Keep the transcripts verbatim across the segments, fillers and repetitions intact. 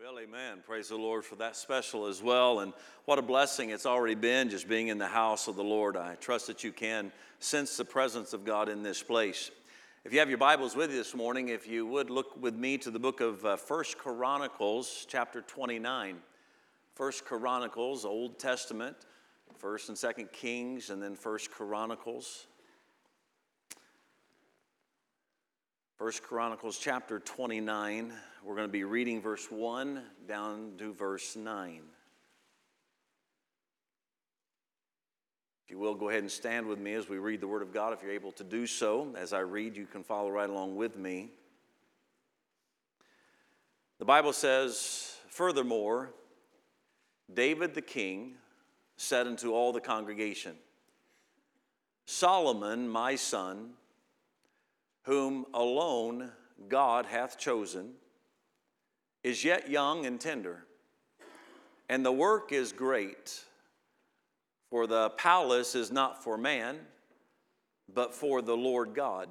Well, amen. Praise the Lord for that special as well. And what a blessing it's already been just being in the house of the Lord. I trust that you can sense the presence of God in this place. If you have your Bibles with you this morning, if you would look with me to the book of uh, First Chronicles, chapter twenty-nine. First Chronicles, Old Testament, First and Second Kings, and then First Chronicles. First Chronicles chapter twenty-nine, we're going to be reading verse one down to verse nine. If you will, go ahead and stand with me as we read the Word of God. If you're able to do so, as I read, you can follow right along with me. The Bible says, "Furthermore, David the king said unto all the congregation, Solomon my son, whom alone God hath chosen, is yet young and tender, and the work is great. For the palace is not for man, but for the Lord God.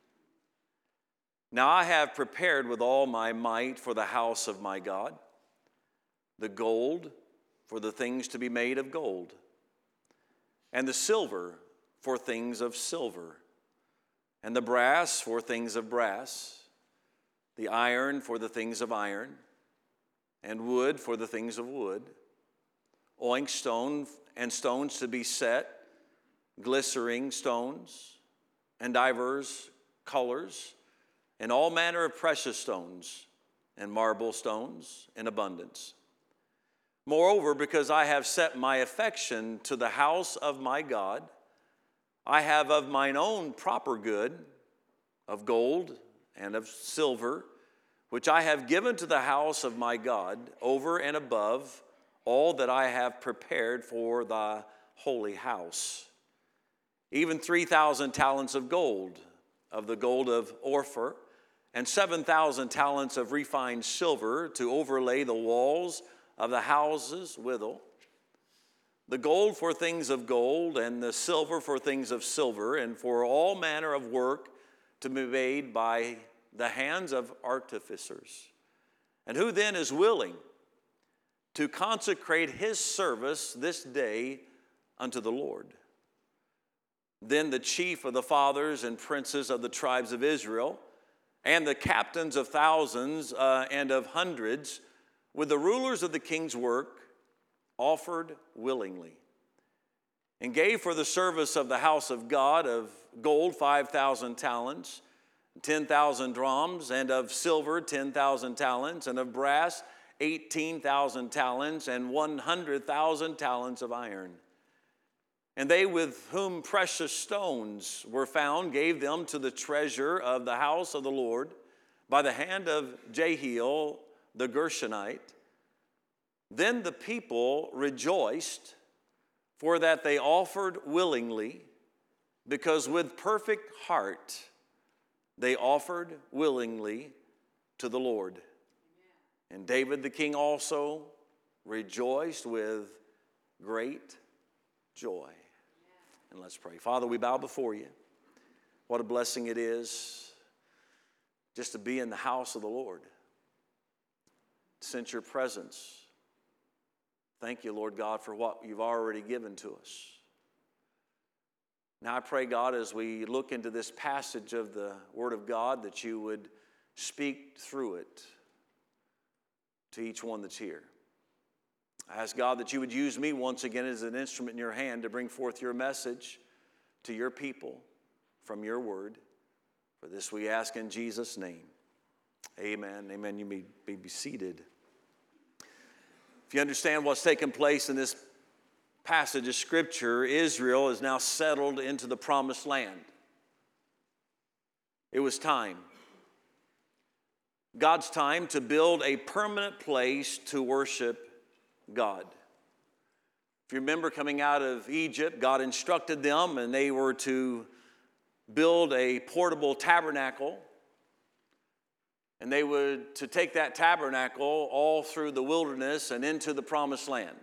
Now I have prepared with all my might for the house of my God, the gold for the things to be made of gold, and the silver for things of silver, and the brass for things of brass, the iron for the things of iron, and wood for the things of wood, onyx stone and stones to be set, glistering stones, and divers colors, and all manner of precious stones, and marble stones in abundance. Moreover, because I have set my affection to the house of my God, I have of mine own proper good, of gold and of silver, which I have given to the house of my God, over and above all that I have prepared for the holy house. Even three thousand talents of gold, of the gold of Ophir, and seven thousand talents of refined silver to overlay the walls of the houses withal. The gold for things of gold, and the silver for things of silver, and for all manner of work to be made by the hands of artificers. And who then is willing to consecrate his service this day unto the Lord? Then the chief of the fathers and princes of the tribes of Israel, and the captains of thousands uh, and of hundreds, with the rulers of the king's work, offered willingly, and gave for the service of the house of God of gold five thousand talents, ten thousand drams, and of silver ten thousand talents, and of brass eighteen thousand talents, and one hundred thousand talents of iron. And they with whom precious stones were found gave them to the treasure of the house of the Lord by the hand of Jehiel the Gershonite. Then the people rejoiced, for that they offered willingly, because with perfect heart they offered willingly to the Lord. And David the king also rejoiced with great joy. And let's pray. Father, we bow before you. What a blessing it is just to be in the house of the Lord. Sense your presence. Thank you, Lord God, for what you've already given to us. Now I pray, God, as we look into this passage of the Word of God, that you would speak through it to each one that's here. I ask, God, that you would use me once again as an instrument in your hand to bring forth your message to your people from your Word. For this we ask in Jesus' name. Amen. Amen. You may be seated. If you understand what's taken place in this passage of Scripture, Israel is now settled into the promised land. It was time. God's time to build a permanent place to worship God. If you remember coming out of Egypt, God instructed them, and they were to build a portable tabernacle. And they would to take that tabernacle all through the wilderness and into the promised land.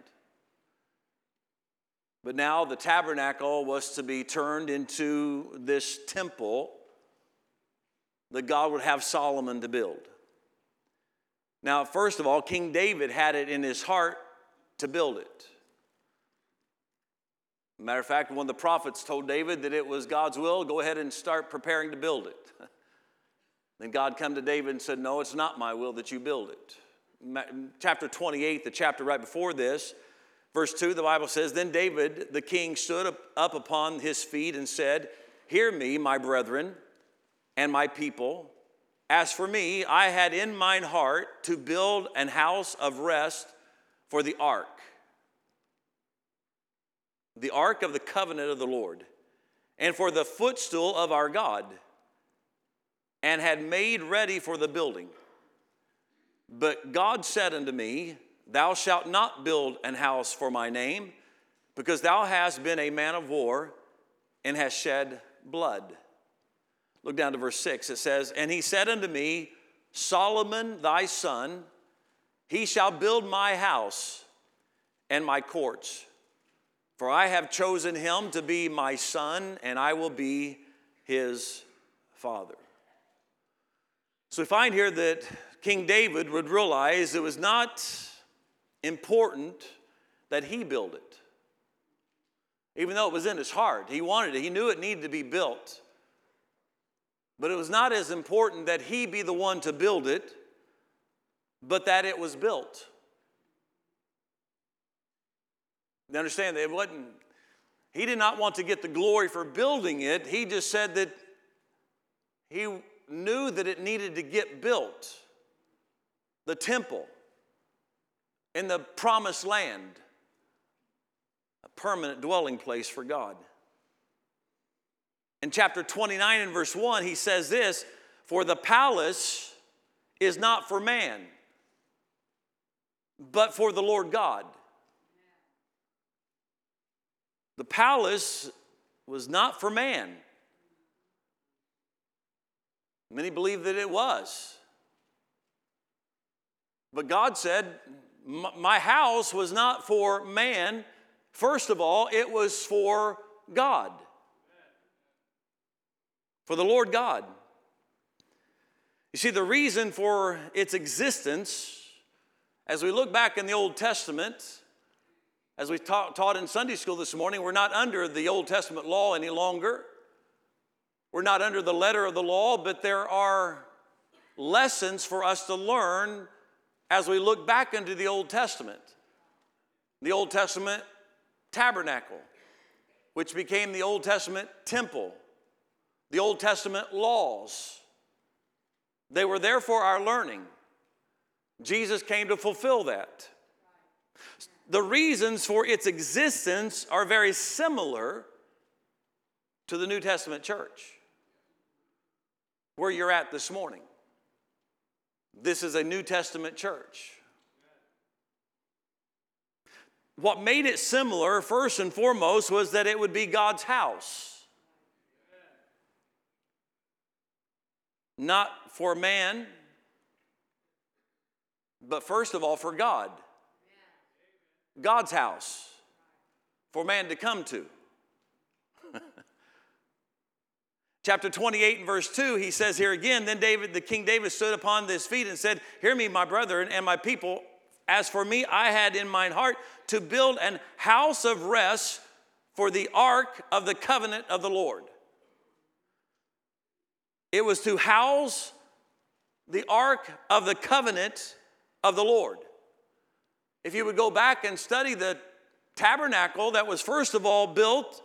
But now the tabernacle was to be turned into this temple that God would have Solomon to build. Now, first of all, King David had it in his heart to build it. Matter of fact, one of the prophets told David that it was God's will, go ahead and start preparing to build it. Then God come to David and said, no, it's not my will that you build it. Chapter twenty-eight, the chapter right before this, verse two, the Bible says, then David, the king, stood up, up upon his feet and said, hear me, my brethren, and my people. As for me, I had in mine heart to build an house of rest for the ark. The ark of the covenant of the Lord, and for the footstool of our God, and had made ready for the building. But God said unto me, thou shalt not build an house for my name, because thou hast been a man of war, and hast shed blood. Look down to verse six. It says, and he said unto me, Solomon thy son, he shall build my house and my courts. For I have chosen him to be my son, and I will be his father. So we find here that King David would realize it was not important that he build it. Even though it was in his heart, he wanted it. He knew it needed to be built. But it was not as important that he be the one to build it, but that it was built. You understand that it wasn't, he did not want to get the glory for building it. He just said that he knew that it needed to get built. The temple in the promised land, a permanent dwelling place for God. In chapter twenty-nine and verse one, he says this, for the palace is not for man, but for the Lord God. The palace was not for man. Many believe that it was. But God said, my house was not for man. First of all, it was for God. For the Lord God. You see, the reason for its existence, as we look back in the Old Testament, as we taught, taught in Sunday school this morning, we're not under the Old Testament law any longer. We're not under the letter of the law, but there are lessons for us to learn as we look back into the Old Testament. The Old Testament tabernacle, which became the Old Testament temple. The Old Testament laws. They were there for our learning. Jesus came to fulfill that. The reasons for its existence are very similar to the New Testament church, where you're at this morning. This is a New Testament church. What made it similar, first and foremost, was that it would be God's house. Not for man, but first of all for God. God's house for man to come to. Chapter twenty-eight and verse two, he says here again, then David, the King David stood upon his feet and said, hear me, my brethren and my people. As for me, I had in mine heart to build an house of rest for the ark of the covenant of the Lord. It was to house the ark of the covenant of the Lord. If you would go back and study the tabernacle that was first of all built,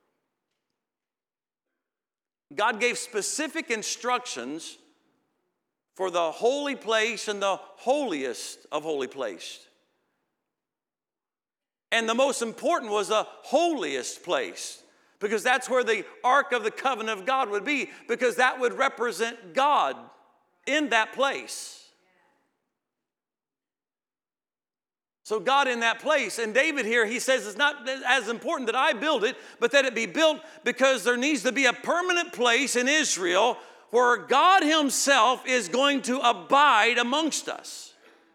God gave specific instructions for the holy place and the holiest of holy place. And the most important was the holiest place, because that's where the Ark of the Covenant of God would be, because that would represent God in that place. So God in that place. And David here, he says it's not as important that I build it, but that it be built because there needs to be a permanent place in Israel where God himself is going to abide amongst us.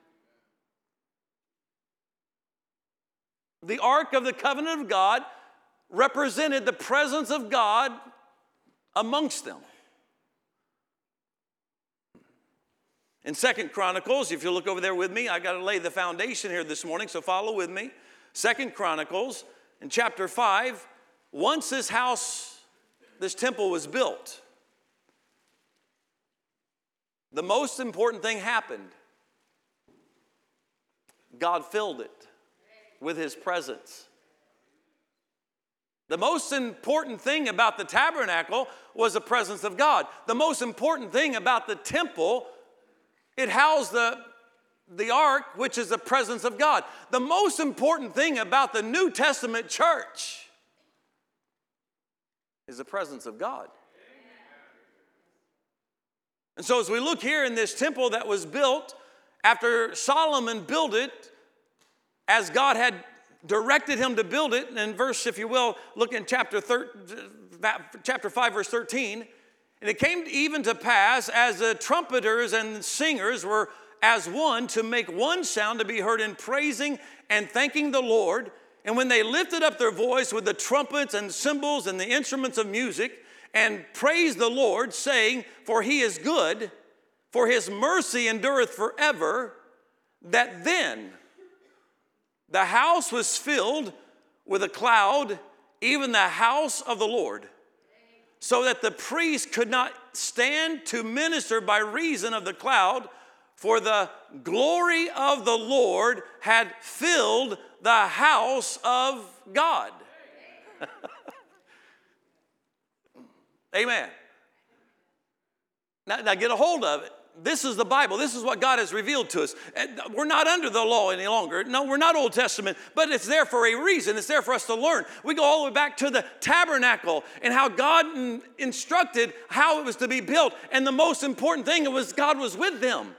The Ark of the Covenant of God represented the presence of God amongst them. In Second Chronicles, if you look over there with me, I got to lay the foundation here this morning, so follow with me. Second Chronicles, in chapter five, once this house, this temple was built, the most important thing happened. God filled it with his presence. The most important thing about the tabernacle was the presence of God. The most important thing about the temple, it housed the, the ark, which is the presence of God. The most important thing about the New Testament church is the presence of God. And so as we look here in this temple that was built, after Solomon built it, as God had directed him to build it, and in verse, if you will, look in chapter, thir- chapter five, verse thirteen, and it came even to pass, as the trumpeters and singers were as one, to make one sound to be heard in praising and thanking the Lord, and when they lifted up their voice with the trumpets and cymbals and the instruments of music, and praised the Lord, saying, for he is good, for his mercy endureth forever, that then the house was filled with a cloud, even the house of the Lord, so that the priest could not stand to minister by reason of the cloud, for the glory of the Lord had filled the house of God. Amen. Now, now get a hold of it. This is the Bible. This is what God has revealed to us. We're not under the law any longer. No, we're not Old Testament, but it's there for a reason. It's there for us to learn. We go all the way back to the tabernacle and how God instructed how it was to be built. And the most important thing was God was with them.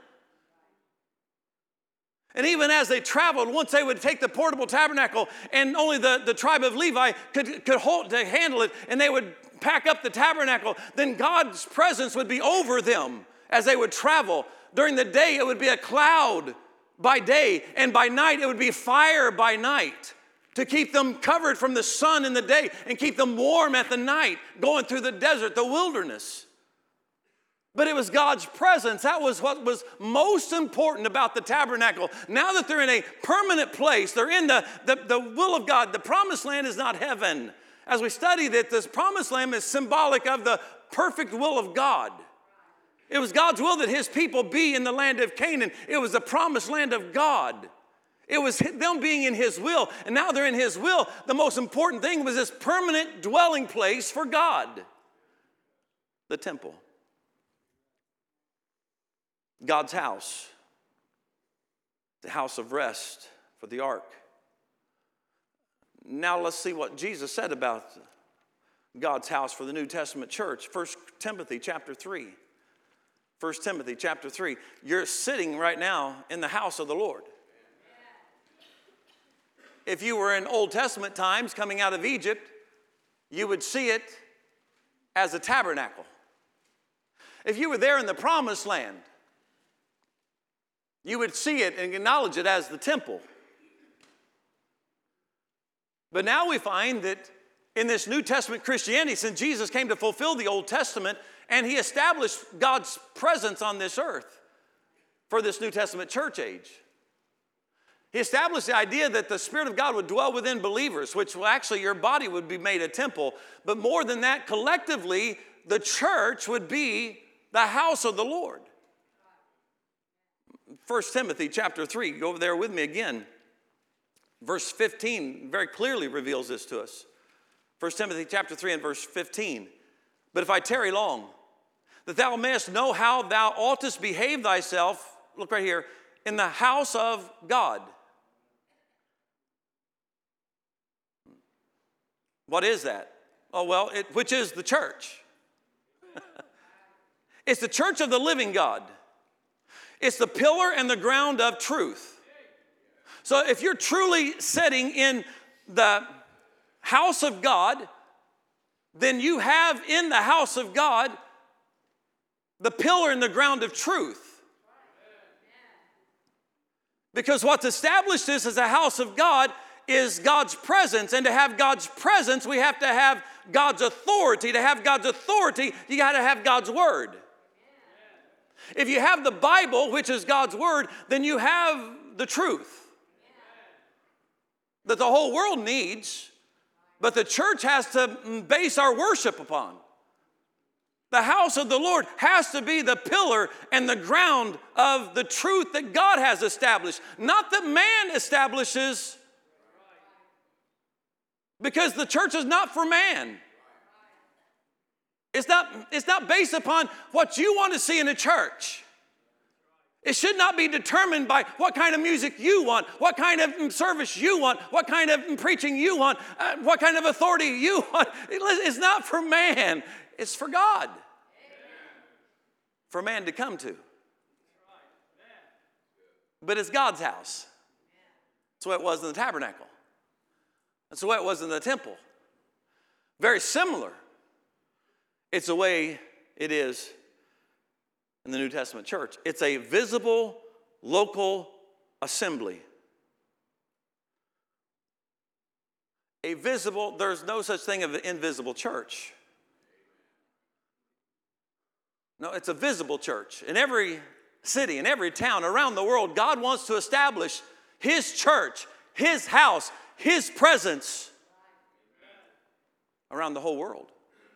And even as they traveled, once they would take the portable tabernacle, and only the, the tribe of Levi could, could hold to handle it, and they would pack up the tabernacle, then God's presence would be over them as they would travel. During the day, it would be a cloud by day, and by night, it would be fire by night to keep them covered from the sun in the day and keep them warm at the night, going through the desert, the wilderness. But it was God's presence. That was what was most important about the tabernacle. Now that they're in a permanent place, they're in the, the, the will of God. The promised land is not heaven. As we study that, this promised land is symbolic of the perfect will of God. It was God's will that his people be in the land of Canaan. It was the promised land of God. It was them being in his will. And now they're in his will. The most important thing was this permanent dwelling place for God. The temple. God's house. The house of rest for the ark. Now let's see what Jesus said about God's house for the New Testament church. First Timothy chapter three. First Timothy chapter three. You're sitting right now in the house of the Lord. If you were in Old Testament times coming out of Egypt, you would see it as a tabernacle. If you were there in the promised land, you would see it and acknowledge it as the temple. But now we find that in this New Testament Christianity, since Jesus came to fulfill the Old Testament, and he established God's presence on this earth for this New Testament church age. He established the idea that the Spirit of God would dwell within believers, which will actually your body would be made a temple. But more than that, collectively, the church would be the house of the Lord. First Timothy chapter three, go over there with me again. Verse fifteen very clearly reveals this to us. First Timothy chapter three and verse fifteen. But if I tarry long, that thou mayest know how thou oughtest behave thyself, look right here, in the house of God. What is that? Oh, well, it, which is the church. It's the church of the living God. It's the pillar and the ground of truth. So if you're truly sitting in the house of God, then you have in the house of God the pillar and the ground of truth. Because what's established this as a house of God is God's presence. And to have God's presence, we have to have God's authority. To have God's authority, you got to have God's word. If you have the Bible, which is God's word, then you have the truth that the whole world needs, but the church has to base our worship upon. The house of the Lord has to be the pillar and the ground of the truth that God has established, not that man establishes, because the church is not for man. It's not, it's not based upon what you want to see in a church. It should not be determined by what kind of music you want, what kind of service you want, what kind of preaching you want, uh, what kind of authority you want. It's not for man. It's for God. For man to come to. But it's God's house. That's the way it was in the tabernacle. That's the way it was in the temple. Very similar. It's the way it is in the New Testament church. It's a visible, local assembly. A visible, there's no such thing as an invisible church. No, it's a visible church. In every city, in every town around the world, God wants to establish His church, His house, His presence around the whole world.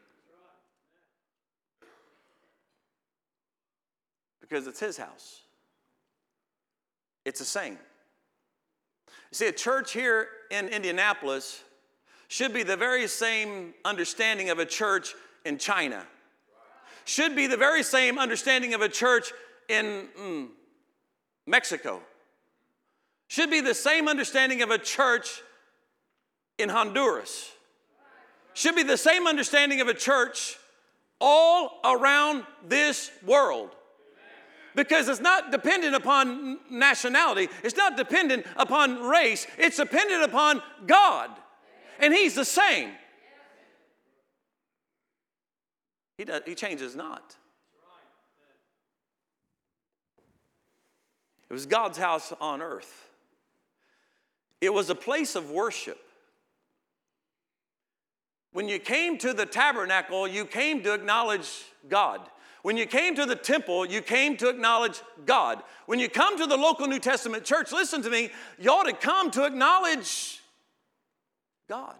Because it's His house. It's the same. You see, a church here in Indianapolis should be the very same understanding of a church in China. Should be the very same understanding of a church in mm, Mexico. Should be the same understanding of a church in Honduras. Should be the same understanding of a church all around this world. Because it's not dependent upon nationality. It's not dependent upon race. It's dependent upon God. And He's the same. He, does, he changes not. It was God's house on earth. It was a place of worship. When you came to the tabernacle, you came to acknowledge God. When you came to the temple, you came to acknowledge God. When you come to the local New Testament church, listen to me, you ought to come to acknowledge God.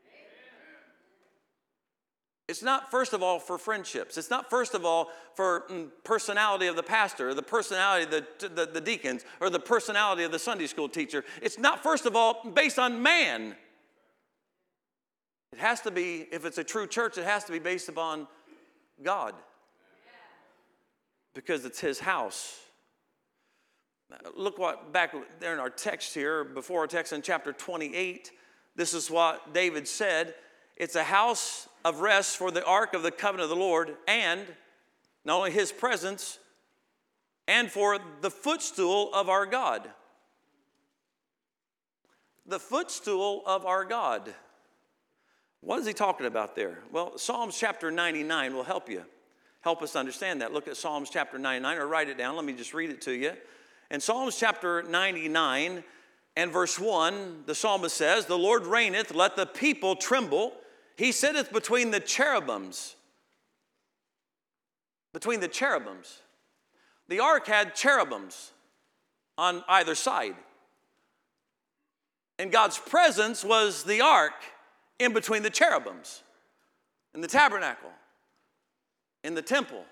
It's not, first of all, for friendships. It's not, first of all, for personality of the pastor, or the personality of the, the, the deacons, or the personality of the Sunday school teacher. It's not, first of all, based on man. It has to be, if it's a true church, it has to be based upon God. Because it's His house. Look what, back there in our text here, before our text in chapter twenty-eight, this is what David said. It's a house of rest for the ark of the covenant of the Lord, and not only His presence, and for the footstool of our God. The footstool of our God. What is he talking about there? Well, Psalms chapter ninety-nine will help you. Help us understand that. Look at Psalms chapter ninety-nine, or write it down. Let me just read it to you. In Psalms chapter ninety-nine and verse one, the psalmist says, "The Lord reigneth, let the people tremble. He sitteth between the cherubims." Between the cherubims. The ark had cherubims on either side. And God's presence was the ark in between the cherubims, in the tabernacle, in the temple.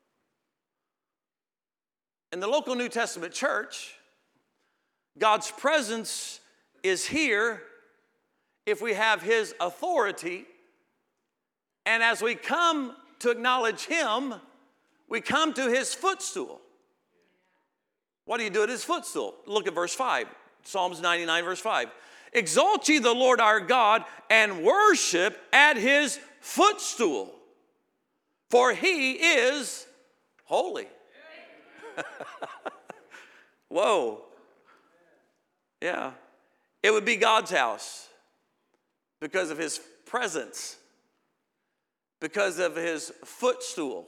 In the local New Testament church, God's presence is here if we have His authority. And as we come to acknowledge Him, we come to His footstool. What do you do at His footstool? Look at verse five. Psalms ninety-nine, verse five. "Exalt ye the Lord our God, and worship at His footstool, for He is holy." Whoa. Yeah. It would be God's house because of His presence, because of His footstool.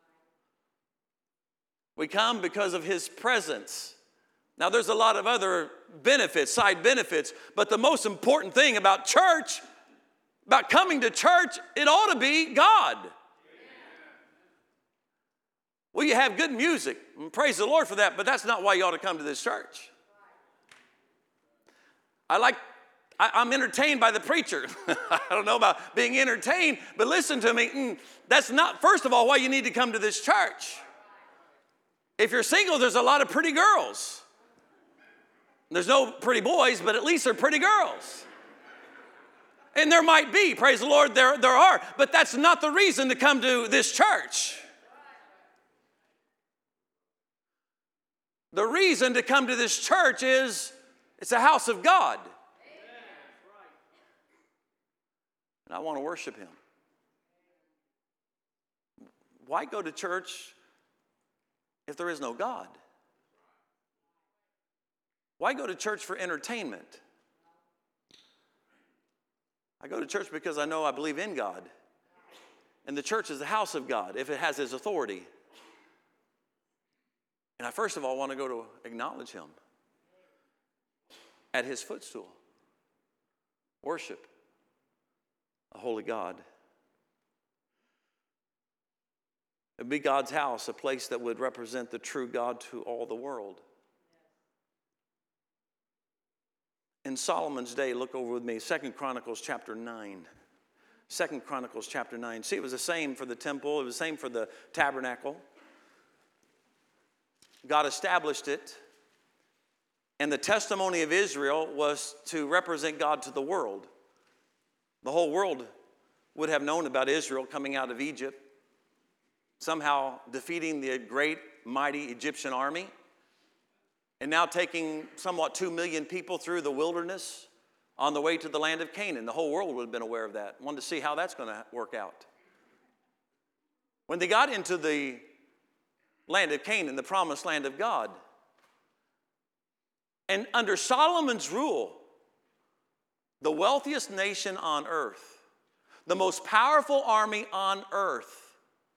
We come because of His presence. Now, there's a lot of other benefits, side benefits, but the most important thing about church, about coming to church, it ought to be God. Well, you have good music, and praise the Lord for that, but that's not why you ought to come to this church. I like, I, I'm entertained by the preacher. I don't know about being entertained, but listen to me. Mm, that's not, first of all, why you need to come to this church. If you're single, there's a lot of pretty girls. There's no pretty boys, but at least they're pretty girls. And there might be, praise the Lord, there, there are, but that's not the reason to come to this church. The reason to come to this church is it's a house of God. And I want to worship Him. Why go to church if there is no God? Why go to church for entertainment? I go to church because I know I believe in God. And the church is the house of God if it has His authority. And I first of all want to go to acknowledge Him at His footstool. Worship a holy God. It would be God's house, a place that would represent the true God to all the world. In Solomon's day, look over with me, Second Chronicles chapter nine. Second Chronicles chapter nine. See, it was the same for the temple. It was the same for the tabernacle. God established it, and the testimony of Israel was to represent God to the world. The whole world would have known about Israel coming out of Egypt, somehow defeating the great, mighty Egyptian army, and now taking somewhat two million people through the wilderness on the way to the land of Canaan. The whole world would have been aware of that, wanted to see how that's going to work out. When they got into the land of Canaan, the promised land of God. And under Solomon's rule, the wealthiest nation on earth, the most powerful army on earth,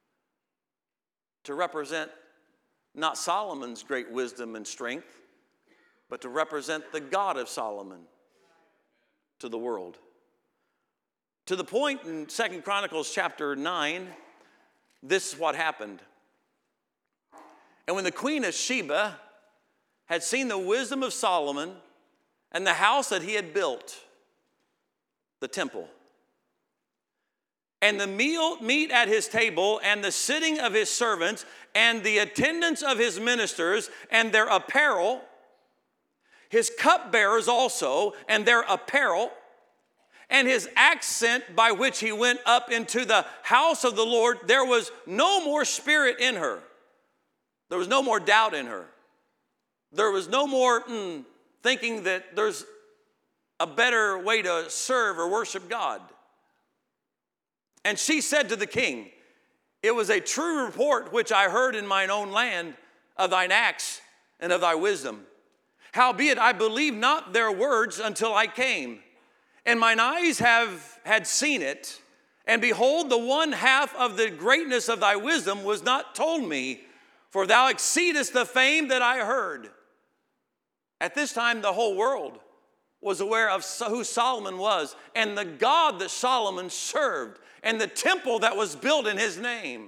to represent not Solomon's great wisdom and strength, but to represent the God of Solomon to the world. To the point in Second Chronicles chapter nine, this is what happened. And when the queen of Sheba had seen the wisdom of Solomon and the house that he had built, the temple, and the meal, meat at his table, and the sitting of his servants, and the attendance of his ministers, and their apparel, his cupbearers also, and their apparel, and his accent by which he went up into the house of the Lord, there was no more spirit in her. There was no more doubt in her. There was no more mm, thinking that there's a better way to serve or worship God. And she said to the king, "It was a true report which I heard in mine own land of thine acts and of thy wisdom. Howbeit I believed not their words until I came. And mine eyes have had seen it. And behold, the one half of the greatness of thy wisdom was not told me, for thou exceedest the fame that I heard." At this time, the whole world was aware of who Solomon was and the God that Solomon served and the temple that was built in his name.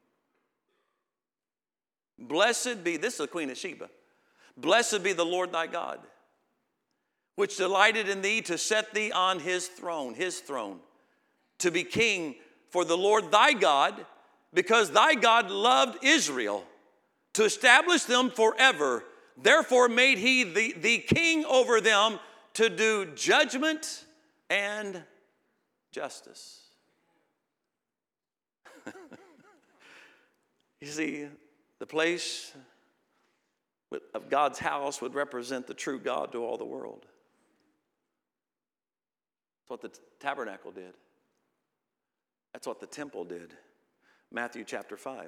Blessed be, this is the Queen of Sheba, blessed be the Lord thy God, which delighted in thee to set thee on his throne, his throne, to be king for the Lord thy God, because thy God loved Israel, to establish them forever. Therefore made he the, the king over them to do judgment and justice. You see, the place of God's house would represent the true God to all the world. That's what the tabernacle did. That's what the temple did. Matthew chapter five.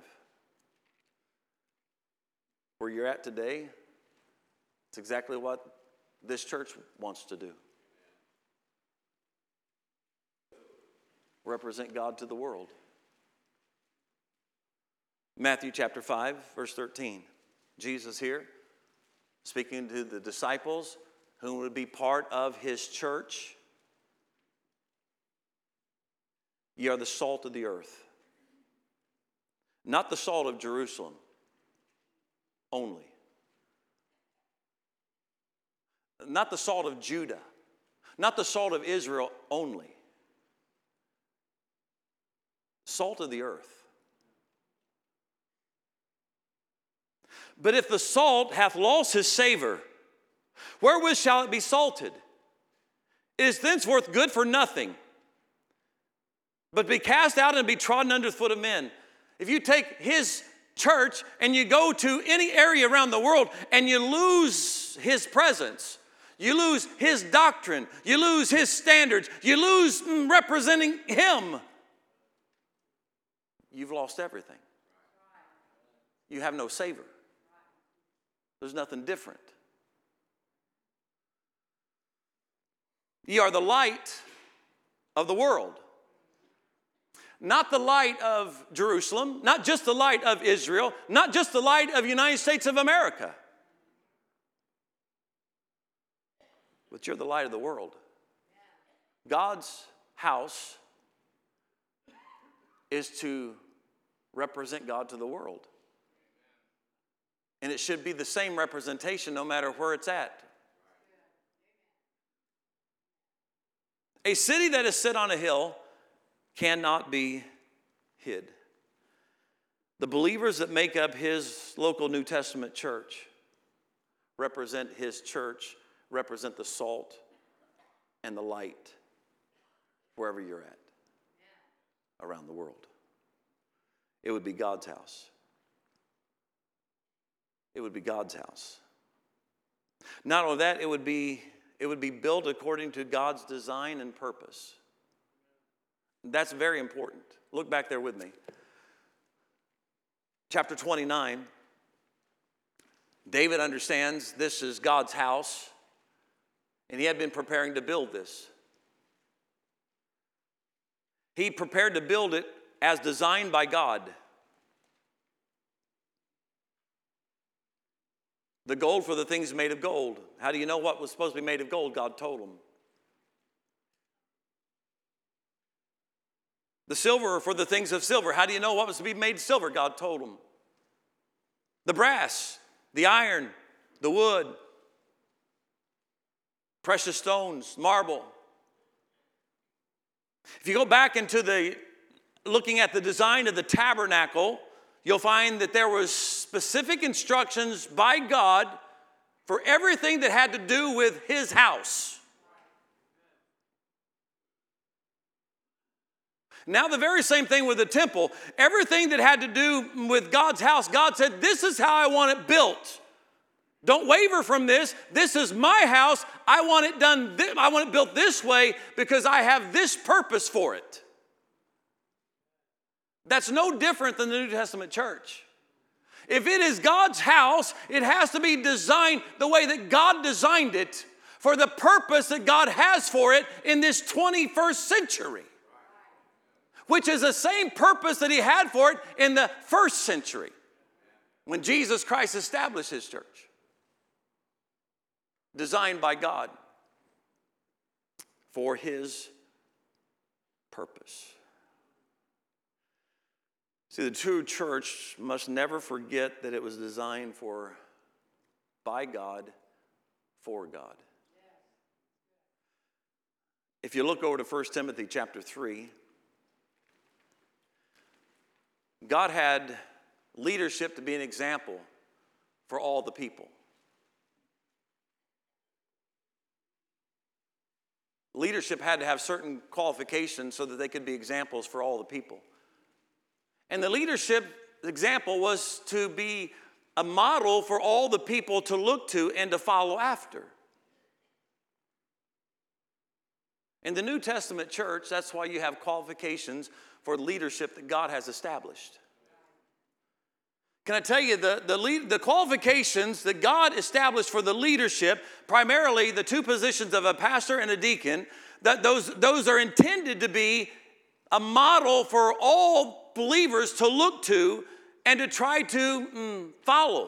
Where you're at today, it's exactly what this church wants to do. Represent God to the world. Matthew chapter five, verse thirteen. Jesus here, speaking to the disciples who would be part of his church. Ye are the salt of the earth. Not the salt of Jerusalem. only. Not the salt of Judah. Not the salt of Israel only. Salt of the earth. But if the salt hath lost his savor, wherewith shall it be salted? It is thenceforth good for nothing, but be cast out and be trodden under the foot of men. If you take his church and you go to any area around the world and you lose his presence, you lose his doctrine, you lose his standards, you lose representing him, you've lost everything. You have no savor. There's nothing different. Ye are the light of the world. Not the light of Jerusalem, not just the light of Israel, not just the light of the United States of America. But you're the light of the world. God's house is to represent God to the world. And it should be the same representation no matter where it's at. A city that is set on a hill cannot be hid. The believers that make up his local New Testament church represent his church, represent the salt and the light wherever you're at around the world. It would be God's house. It would be God's house. Not only that, it would be, it would be built according to God's design and purpose. That's very important. Look back there with me. Chapter twenty-nine. David understands this is God's house, and he had been preparing to build this. He prepared to build it as designed by God. The gold for the things made of gold. How do you know what was supposed to be made of gold? God told him. The silver for the things of silver. How do you know what was to be made of silver? God told him. The brass, the iron, the wood, precious stones, marble. If you go back into the, looking at the design of the tabernacle, you'll find that there was specific instructions by God for everything that had to do with his house. Now the very same thing with the temple. Everything that had to do with God's house, God said, this is how I want it built. Don't waver from this. This is my house. I want it done. Th- I want it built this way because I have this purpose for it. That's no different than the New Testament church. If it is God's house, it has to be designed the way that God designed it for the purpose that God has for it in this twenty-first century, which is the same purpose that he had for it in the first century when Jesus Christ established his church. Designed by God for his purpose. See, the true church must never forget that it was designed for, by God, for God. If you look over to First Timothy chapter three, God had leadership to be an example for all the people. Leadership had to have certain qualifications so that they could be examples for all the people. And the leadership example was to be a model for all the people to look to and to follow after. In the New Testament church, that's why you have qualifications for leadership that God has established. Can I tell you, the, the, lead, the qualifications that God established for the leadership, primarily the two positions of a pastor and a deacon, that those, those are intended to be a model for all believers to look to and to try to mm, follow.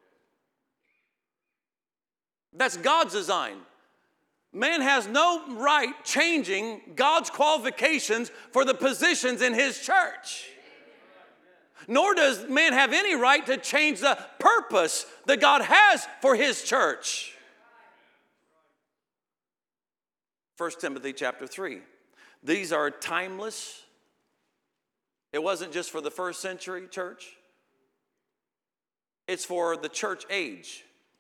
That's God's design. Man has no right changing God's qualifications for the positions in his church. Nor does man have any right to change the purpose that God has for his church. First Timothy chapter three. These are timeless. It wasn't just for the first century church. It's for the church age.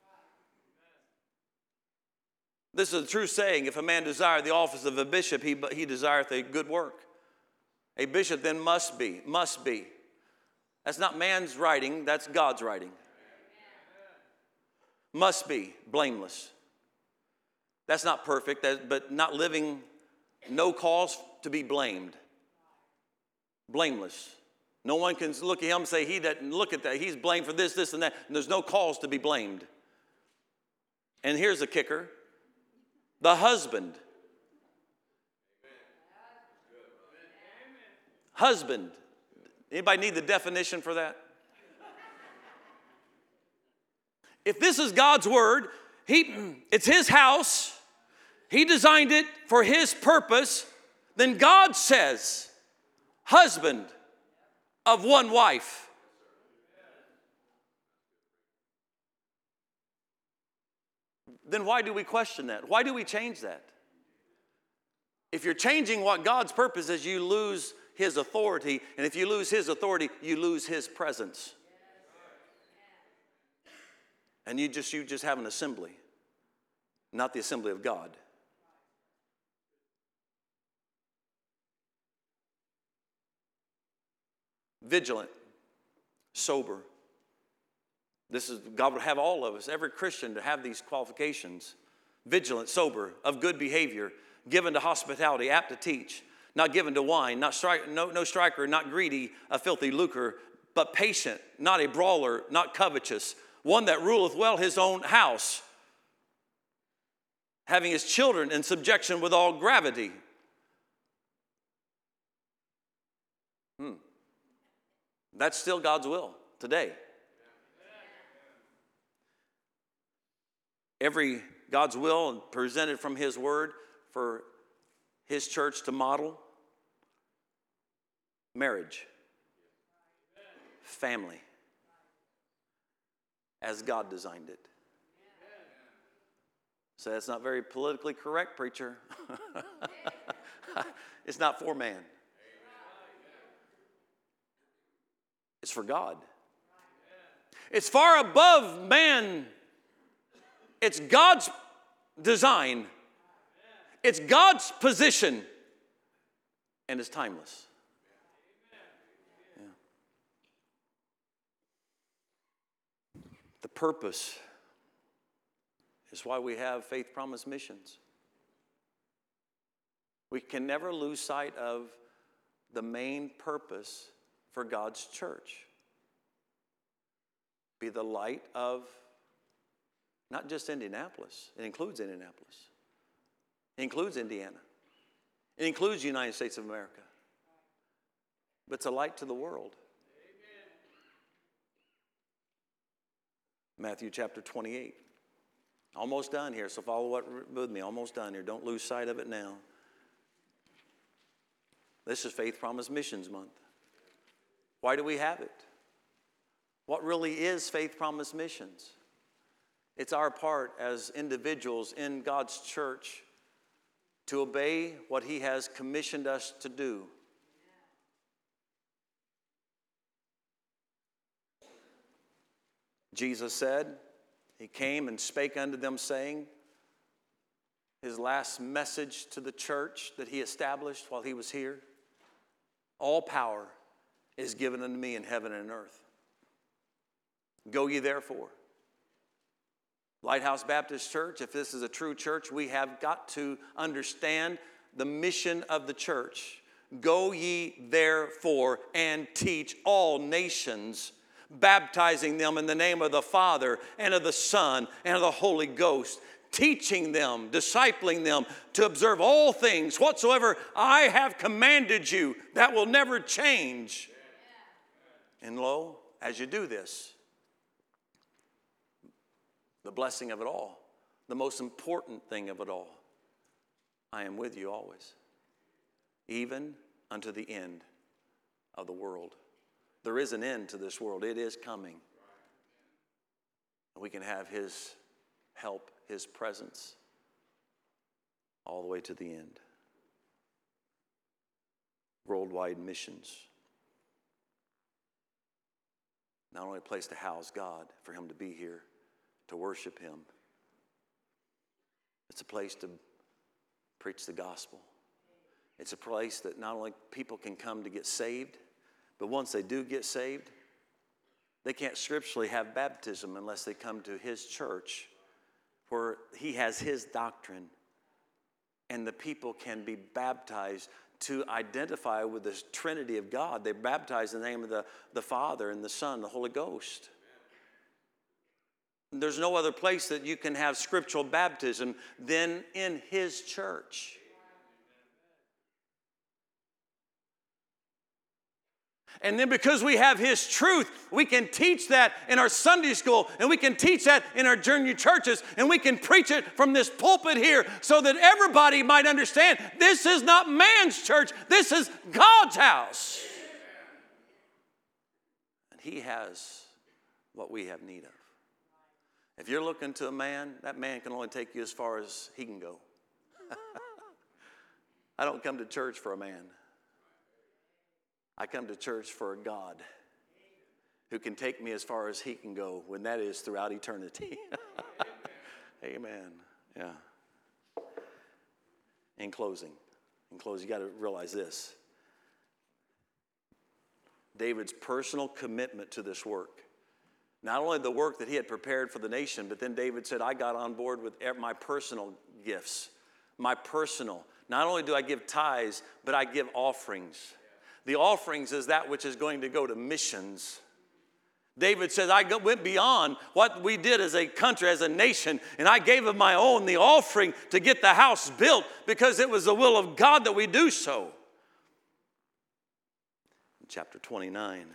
This is a true saying. If a man desire the office of a bishop, he, he desireth a good work. A bishop then must be, must be. That's not man's writing, that's God's writing. Must be blameless. That's not perfect, that, but not living, no cause to be blamed. Blameless. No one can look at him and say, he doesn't look at that. He's blamed for this, this, and that. And there's no cause to be blamed. And here's the kicker. The husband. Husband. Anybody need the definition for that? If this is God's word, he, it's his house. He designed it for his purpose. Then God says, husband of one wife. Then why do we question that? Why do we change that? If you're changing what God's purpose is, you lose his authority. And if you lose his authority, you lose his presence. And you just, you just have an assembly, not the assembly of God. Vigilant, sober. This is, God would have all of us, every Christian, to have these qualifications. Vigilant, sober, of good behavior, given to hospitality, apt to teach, not given to wine, not strike, no, no striker, not greedy, a filthy lucre, but patient, not a brawler, not covetous, one that ruleth well his own house, having his children in subjection with all gravity. Hmm. That's still God's will today. Every God's will presented from his word for his church to model. Marriage. Family. As God designed it. So that's not very politically correct, preacher. It's not for man. It's for God. It's far above man. It's God's design. It's God's position. And it's timeless. Yeah. The purpose is why we have Faith Promise Missions. We can never lose sight of the main purpose for God's church. Be the light of not just Indianapolis. It includes Indianapolis. It includes Indiana. It includes the United States of America. But it's a light to the world. Amen. Matthew chapter twenty-eight. Almost done here, so follow what with me. Almost done here. Don't lose sight of it now. This is Faith Promise Missions Month. Why do we have it? What really is Faith Promise Missions? It's our part as individuals in God's church to obey what he has commissioned us to do. Jesus said, he came and spake unto them, saying, his last message to the church that he established while he was here, all power is given unto me in heaven and earth. Go ye therefore. Lighthouse Baptist Church, if this is a true church, we have got to understand the mission of the church. Go ye therefore and teach all nations, baptizing them in the name of the Father and of the Son and of the Holy Ghost, teaching them, discipling them to observe all things whatsoever I have commanded you. That will never change. And lo, as you do this, the blessing of it all, the most important thing of it all, I am with you always, even unto the end of the world. There is an end to this world. It is coming. And we can have his help, his presence, all the way to the end. Worldwide missions. Not only a place to house God, for him to be here, to worship him. It's a place to preach the gospel. It's a place that not only people can come to get saved, but once they do get saved, they can't scripturally have baptism unless they come to his church where he has his doctrine. And the people can be baptized to identify with the Trinity of God. They're baptized in the name of the, the Father and the Son and the Holy Ghost. There's no other place that you can have scriptural baptism than in his church. And then because we have his truth, we can teach that in our Sunday school, and we can teach that in our junior churches, and we can preach it from this pulpit here so that everybody might understand this is not man's church, this is God's house. And he has what we have need of. If you're looking to a man, that man can only take you as far as he can go. I don't come to church for a man. I come to church for a God who can take me as far as he can go, when that is throughout eternity. Amen. Yeah. In closing, in closing, you got to realize this. David's personal commitment to this work. Not only the work that he had prepared for the nation, but then David said, I got on board with my personal gifts. My personal. Not only do I give tithes, but I give offerings. The offerings is that which is going to go to missions. David says, I went beyond what we did as a country, as a nation, and I gave of my own the offering to get the house built because it was the will of God that we do so. In chapter twenty-nine,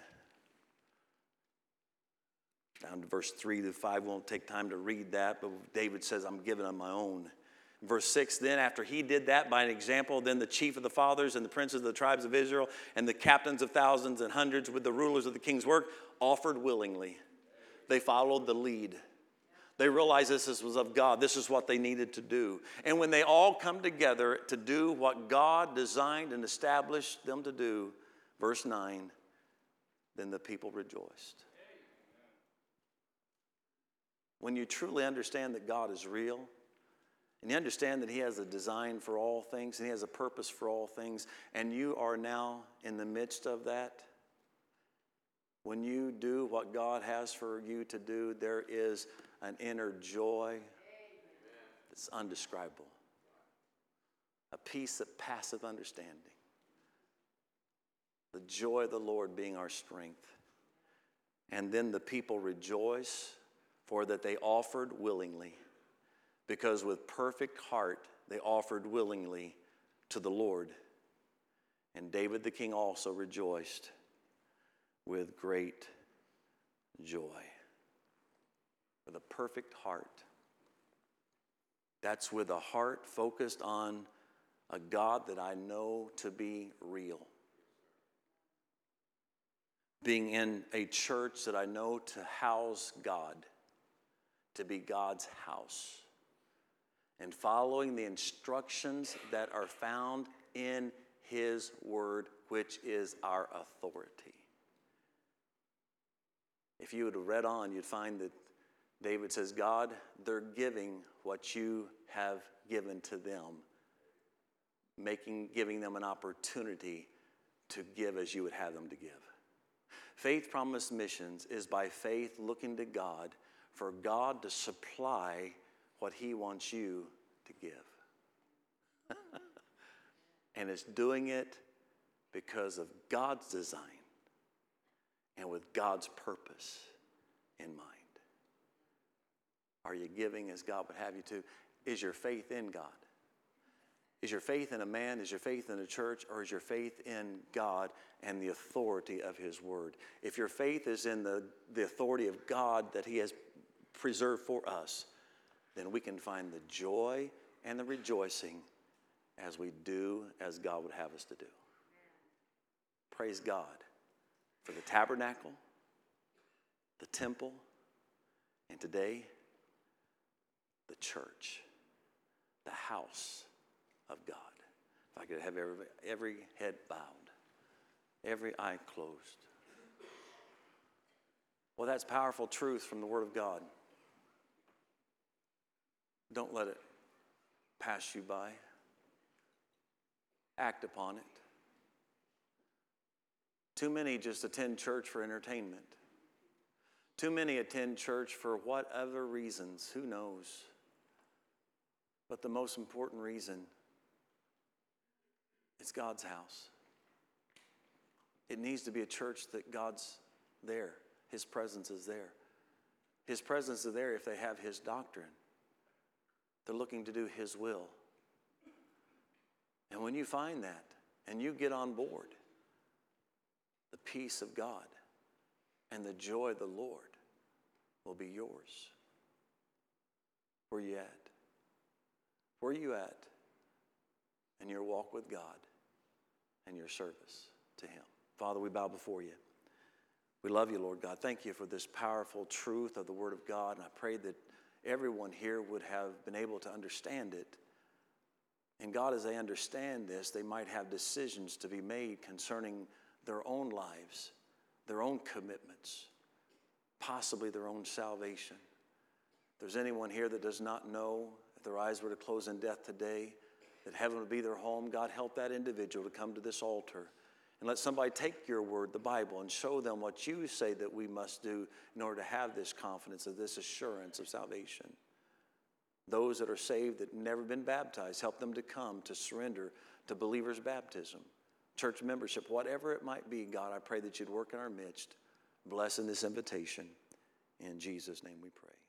down to verse three to five, we won't take time to read that, but David says, I'm giving of my own. Verse six, then after he did that by an example, then the chief of the fathers and the princes of the tribes of Israel and the captains of thousands and hundreds with the rulers of the king's work offered willingly. They followed the lead. They realized this was of God. This is what they needed to do. And when they all come together to do what God designed and established them to do, verse nine, then the people rejoiced. When you truly understand that God is real, and you understand that he has a design for all things, and he has a purpose for all things, and you are now in the midst of that, when you do what God has for you to do, there is an inner joy that's undescribable. A peace that passeth understanding. The joy of the Lord being our strength. And then the people rejoice, for that they offered willingly. Because with perfect heart they offered willingly to the Lord. And David the king also rejoiced with great joy. With a perfect heart. That's with a heart focused on a God that I know to be real. Being in a church that I know to house God. To be God's house. And following the instructions that are found in his word, which is our authority. If you would have read on, you'd find that David says, God, they're giving what you have given to them, making, giving them an opportunity to give as you would have them to give. Faith Promise Missions is by faith looking to God for God to supply what he wants you to give. And it's doing it because of God's design and with God's purpose in mind. Are you giving as God would have you to? Is your faith in God? Is your faith in a man? Is your faith in a church? Or is your faith in God and the authority of his word? If your faith is in the, the authority of God that he has preserved for us, then we can find the joy and the rejoicing as we do as God would have us to do. Praise God. for the tabernacle, the temple, and today, the church, the house of God. If I could have every, every head bowed, every eye closed. Well, that's powerful truth from the Word of God. Don't let it pass you by. Act upon it. Too many just attend church for entertainment. Too many attend church for whatever reasons, who knows? But the most important reason, it's God's house. It needs to be a church that God's there. His presence is there. His presence is there if they have His doctrine. They're looking to do His will. And when you find that and you get on board, the peace of God and the joy of the Lord will be yours. Where are you at? Where are you at in your walk with God and your service to Him? Father, we bow before you. We love you, Lord God. Thank you for this powerful truth of the Word of God. And I pray that everyone here would have been able to understand it. And God, as they understand this, they might have decisions to be made concerning their own lives, their own commitments, possibly their own salvation. If there's anyone here that does not know, if their eyes were to close in death today, that heaven would be their home, God, help that individual to come to this altar. And let somebody take your word, the Bible, and show them what you say that we must do in order to have this confidence of this assurance of salvation. Those that are saved that have never been baptized, help them to come to surrender to believer's baptism, church membership, whatever it might be. God, I pray that you'd work in our midst. Bless in this invitation. In Jesus' name we pray.